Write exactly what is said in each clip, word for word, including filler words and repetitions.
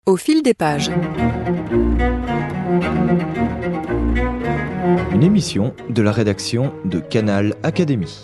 Au fil des pages. Une émission de la rédaction de Canal Académie.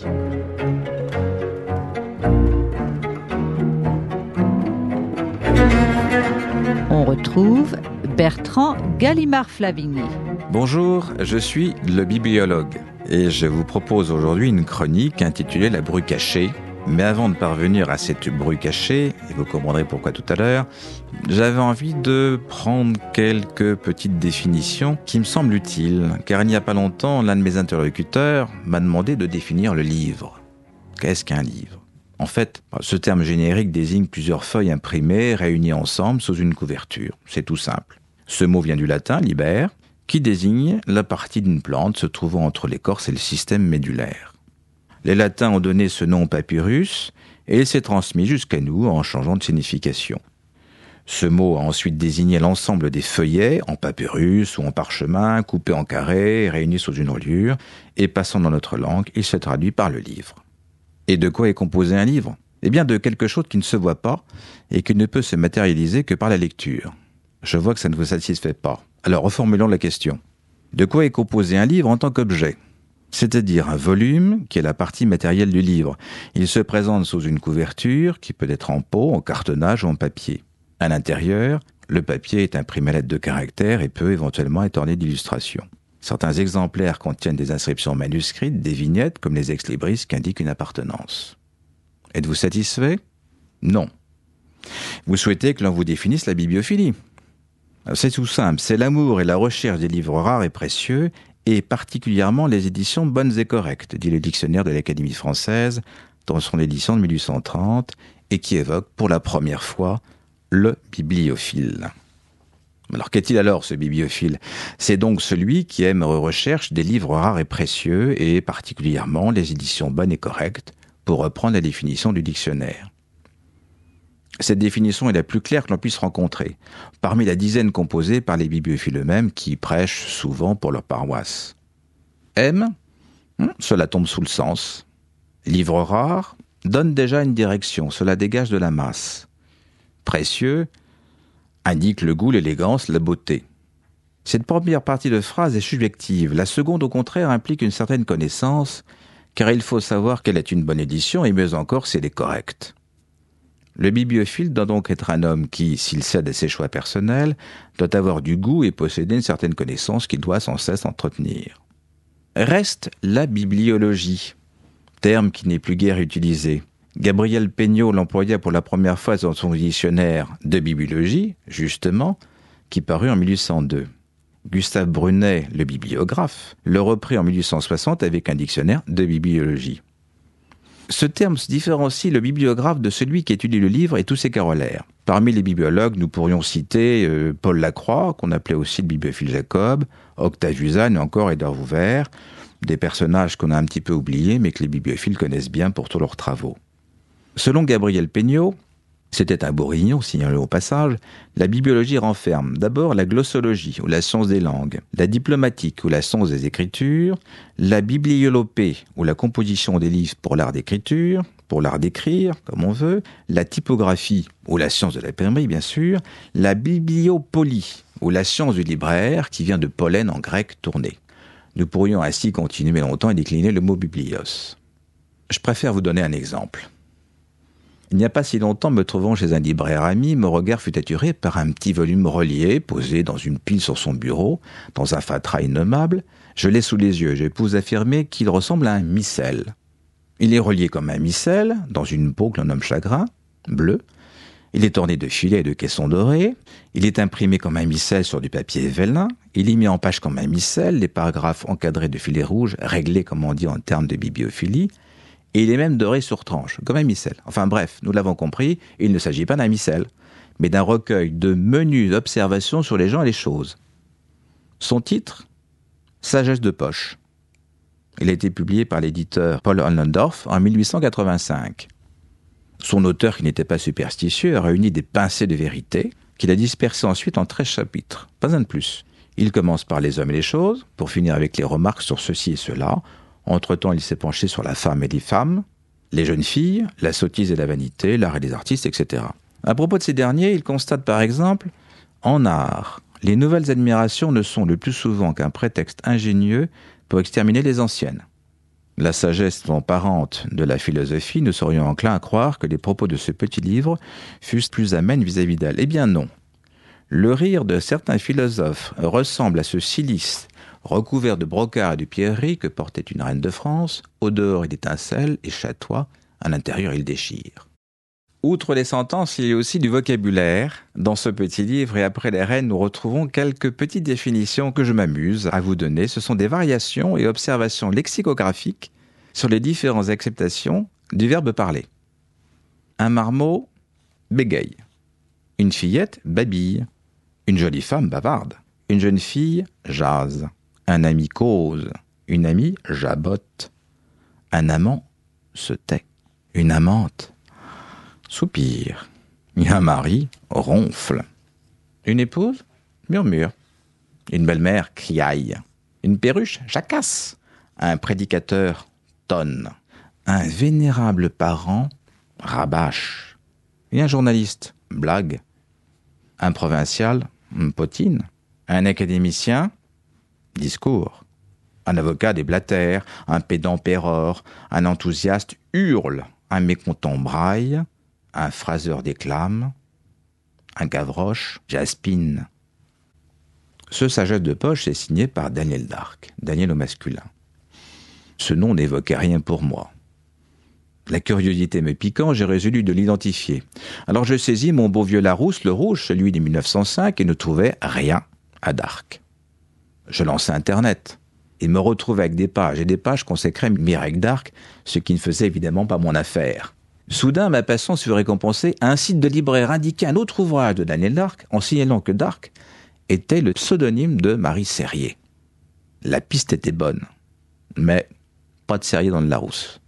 On retrouve Bertrand Gallimard-Flavigny. Bonjour, je suis le bibliologue et je vous propose aujourd'hui une chronique intitulée La Bru cachée. Mais avant de parvenir à cette bru cachée, et vous comprendrez pourquoi tout à l'heure, j'avais envie de prendre quelques petites définitions qui me semblent utiles, car il n'y a pas longtemps, l'un de mes interlocuteurs m'a demandé de définir le livre. Qu'est-ce qu'un livre ? En fait, ce terme générique désigne plusieurs feuilles imprimées réunies ensemble sous une couverture. C'est tout simple. Ce mot vient du latin, liber, qui désigne la partie d'une plante se trouvant entre l'écorce et le système médulaire. Les Latins ont donné ce nom au papyrus et il s'est transmis jusqu'à nous en changeant de signification. Ce mot a ensuite désigné l'ensemble des feuillets en papyrus ou en parchemin, coupés en carrés, réunis sous une reliure, et passant dans notre langue, il se traduit par le livre. Et de quoi est composé un livre ? Eh bien de quelque chose qui ne se voit pas et qui ne peut se matérialiser que par la lecture. Je vois que ça ne vous satisfait pas. Alors reformulons la question. De quoi est composé un livre en tant qu'objet ? C'est-à-dire un volume qui est la partie matérielle du livre. Il se présente sous une couverture qui peut être en peau, en cartonnage ou en papier. À l'intérieur, le papier est imprimé à l'aide de caractères et peut éventuellement être orné d'illustrations. Certains exemplaires contiennent des inscriptions manuscrites, des vignettes comme les ex-libris qui indiquent une appartenance. Êtes-vous satisfait ? Non. Vous souhaitez que l'on vous définisse la bibliophilie ? C'est tout simple, c'est l'amour et la recherche des livres rares et précieux et particulièrement les éditions bonnes et correctes, dit le dictionnaire de l'Académie française, dans son édition de mille huit cent trente, et qui évoque pour la première fois le bibliophile. Alors qu'est-il alors ce bibliophile ? C'est donc celui qui aime et recherche des livres rares et précieux, et particulièrement les éditions bonnes et correctes, pour reprendre la définition du dictionnaire. Cette définition est la plus claire que l'on puisse rencontrer, parmi la dizaine composée par les bibliophiles eux-mêmes qui prêchent souvent pour leur paroisse. M, cela tombe sous le sens. Livre rare donne déjà une direction, cela dégage de la masse. Précieux indique le goût, l'élégance, la beauté. Cette première partie de phrase est subjective, la seconde au contraire implique une certaine connaissance, car il faut savoir quelle est une bonne édition et mieux encore si elle est correcte. Le bibliophile doit donc être un homme qui, s'il cède à ses choix personnels, doit avoir du goût et posséder une certaine connaissance qu'il doit sans cesse entretenir. Reste la bibliologie, terme qui n'est plus guère utilisé. Gabriel Péniaud l'employa pour la première fois dans son dictionnaire de bibliologie, justement, qui parut en mille huit cent deux. Gustave Brunet, le bibliographe, le reprit en mille huit cent soixante avec un dictionnaire de bibliologie. Ce terme se différencie le bibliographe de celui qui étudie le livre et tous ses corollaires. Parmi les bibliologues, nous pourrions citer euh, Paul Lacroix, qu'on appelait aussi le bibliophile Jacob, Octave Uzanne et encore Édouard Vouvert, des personnages qu'on a un petit peu oubliés mais que les bibliophiles connaissent bien pour tous leurs travaux. Selon Gabriel Péniaud, c'était un bourguignon, signalé au passage, la bibliologie renferme d'abord la glossologie, ou la science des langues, la diplomatique, ou la science des écritures, la bibliolopée, ou la composition des livres pour l'art d'écriture, pour l'art d'écrire, comme on veut, la typographie, ou la science de l'imprimerie, bien sûr, la bibliopolie, ou la science du libraire, qui vient de pollen en grec tourné. Nous pourrions ainsi continuer longtemps et décliner le mot biblios. Je préfère vous donner un exemple. Il n'y a pas si longtemps, me trouvant chez un libraire ami, mon regard fut attiré par un petit volume relié, posé dans une pile sur son bureau, dans un fatras innommable. Je l'ai sous les yeux, je peux vous affirmer qu'il ressemble à un missel. Il est relié comme un missel, dans une peau que l'on nomme chagrin, bleu. Il est orné de filets et de caissons dorés. Il est imprimé comme un missel sur du papier vélin. Il est mis en page comme un missel, les paragraphes encadrés de filets rouges, réglés comme on dit en termes de bibliophilie. Et il est même doré sur tranche, comme un missel. Enfin bref, nous l'avons compris, il ne s'agit pas d'un missel, mais d'un recueil de menues observations sur les gens et les choses. Son titre ? Sagesse de poche. Il a été publié par l'éditeur Paul Ollendorff en mille huit cent quatre-vingt-cinq. Son auteur, qui n'était pas superstitieux, a réuni des pincées de vérité qu'il a dispersées ensuite en treize chapitres, pas un de plus. Il commence par les hommes et les choses, pour finir avec les remarques sur ceci et cela. Entre-temps, il s'est penché sur la femme et les femmes, les jeunes filles, la sottise et la vanité, l'art et les artistes, et cetera. À propos de ces derniers, il constate par exemple En art, les nouvelles admirations ne sont le plus souvent qu'un prétexte ingénieux pour exterminer les anciennes. La sagesse étant parente de la philosophie, nous serions enclins à croire que les propos de ce petit livre fussent plus amènes vis-à-vis d'elle. Eh bien non. Le rire de certains philosophes ressemble à ce cilice recouvert de brocart et de pierreries que portait une reine de France. Au dehors, il étincelle et chatoie, à l'intérieur, il déchire. Outre les sentences, il y a aussi du vocabulaire dans ce petit livre, et après les reines, nous retrouvons quelques petites définitions que je m'amuse à vous donner. Ce sont des variations et observations lexicographiques sur les différentes acceptations du verbe parler. Un marmot bégaye, une fillette babille, une jolie femme bavarde, une jeune fille jase, un ami cause, une amie jabote, un amant se tait, une amante soupire, un mari ronfle, une épouse murmure, une belle-mère criaille, une perruche jacasse, un prédicateur tonne, un vénérable parent rabâche, et un journaliste blague, un provincial potine, un académicien discours, un avocat déblatère, un pédant pérore, un enthousiaste hurle, un mécontent braille, un phraseur déclame, un gavroche jaspine. Ce sagesse de poche est signé par Daniel d'Arc, Daniel au masculin. Ce nom n'évoquait rien pour moi. La curiosité me piquant, j'ai résolu de l'identifier. Alors je saisis mon beau vieux Larousse, le rouge, celui de mille neuf cent cinq, et ne trouvais rien à d'Arc. Je lançai Internet et me retrouvai avec des pages et des pages consacrées à Mirek d'Arc, ce qui ne faisait évidemment pas mon affaire. Soudain, ma patience fut récompensée. Un site de libraire indiquait un autre ouvrage de Daniel d'Arc, en signalant que d'Arc était le pseudonyme de Marie Serrier. La piste était bonne, mais pas de Serrier dans le Larousse.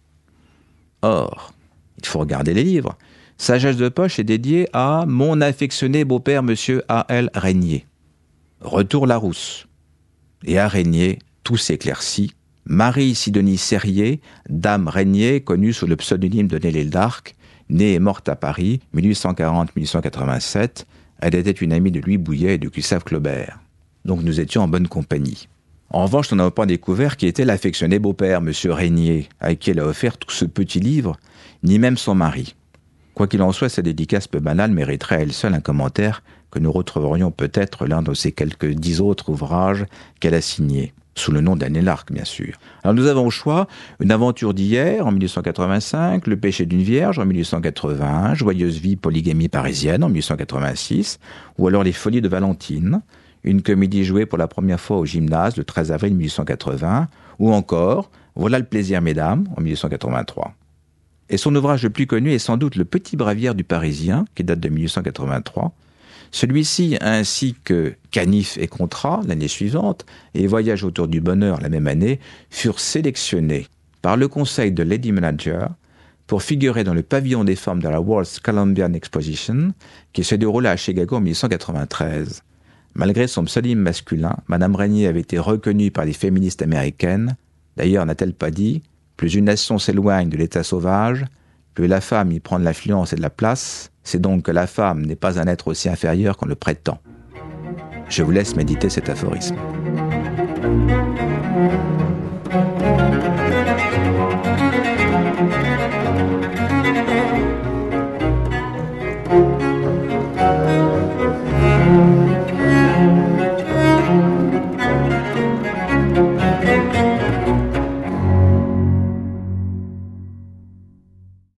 Or, il faut regarder les livres. Sagesse de poche est dédiée à mon affectionné beau-père, monsieur A L Régnier. Retour Larousse. Et à Régnier, tout s'éclaircit. Marie Sidonie Serrier, dame Régnier, connue sous le pseudonyme de Daniel d'Arc, née et morte à Paris, mille huit cent quarante à mille huit cent quatre-vingt-sept, elle était une amie de Louis Bouillet et de Gustave Claubert. Donc nous étions en bonne compagnie. En revanche, nous n'avons pas découvert qui était l'affectionné beau-père, monsieur Régnier, à qui elle a offert tout ce petit livre, ni même son mari. Quoi qu'il en soit, sa dédicace peu banale mériterait à elle seule un commentaire que nous retrouverions peut-être l'un de ces quelques dix autres ouvrages qu'elle a signés, sous le nom d'Daniel d'Arc, bien sûr. Alors nous avons au choix Une aventure d'hier, en mille huit cent quatre-vingt-cinq, Le péché d'une vierge, en mille huit cent quatre-vingt-un, Joyeuse vie polygamie parisienne, en mille huit cent quatre-vingt-six, ou alors Les folies de Valentine, une comédie jouée pour la première fois au gymnase le treize avril mille huit cent quatre-vingts, ou encore Voilà le plaisir, mesdames, en mille huit cent quatre-vingt-trois. Et son ouvrage le plus connu est sans doute Le petit bréviaire du Parisien, qui date de mille huit cent quatre-vingt-trois. Celui-ci, ainsi que Canif et Contrat, l'année suivante, et Voyage autour du bonheur, la même année, furent sélectionnés par le conseil de Lady Manager pour figurer dans le pavillon des femmes de la World's Columbian Exposition, qui se déroula à Chicago en mille huit cent quatre-vingt-treize. Malgré son pseudonyme masculin, Madame Régnier avait été reconnue par les féministes américaines. D'ailleurs, n'a-t-elle pas dit « Plus une nation s'éloigne de l'état sauvage, plus la femme y prend de l'influence et de la place, c'est donc que la femme n'est pas un être aussi inférieur qu'on le prétend. » Je vous laisse méditer cet aphorisme.